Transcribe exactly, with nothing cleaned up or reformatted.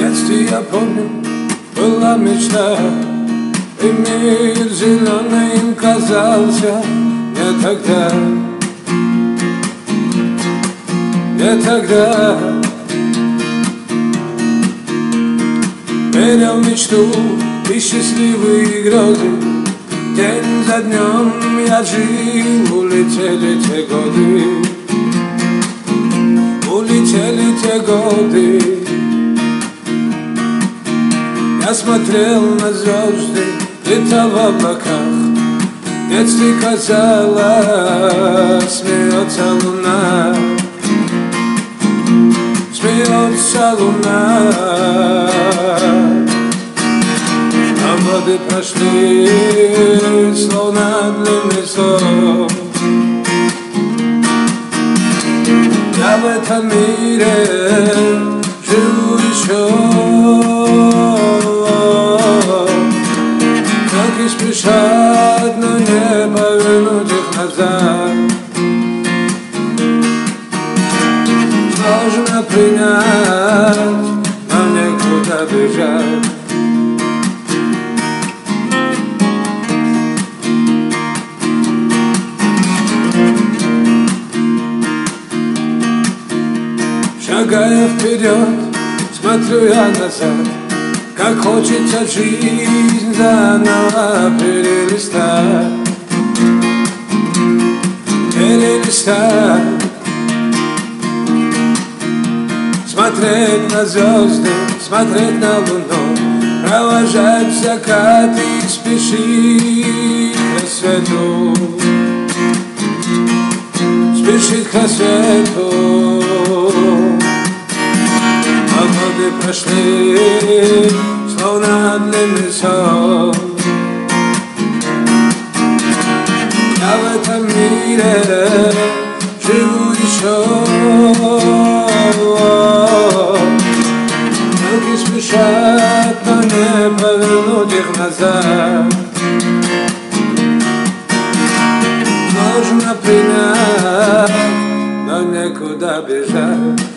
детстве я помню, была мечта, и мир зеленым казался мне тогда, мне тогда. Верил в мечту и счастливые грезы, день за днем я жил, улетели те годы, улетели те годы. Я смотрел на звезды, летал в облаках, в детстве казалось, смеется луна, смеется луна. А годы прошли, словно длинный сон. Я в этом мире живу еще, как и спешат, но не повернуть их назад. Сложно принять, но некуда бежать. Шагая вперед, смотрю я назад, как хочется жизнь заново перелистать, перелистать. Смотреть на звезды, смотреть на луну, провожать закат и спешить к рассвету, спешить к рассвету. А годы прошли, словно длинный сон. Я в этом мире живу еще, руки спешат, но не повернуть их назад. Сложно принять, но некуда бежать.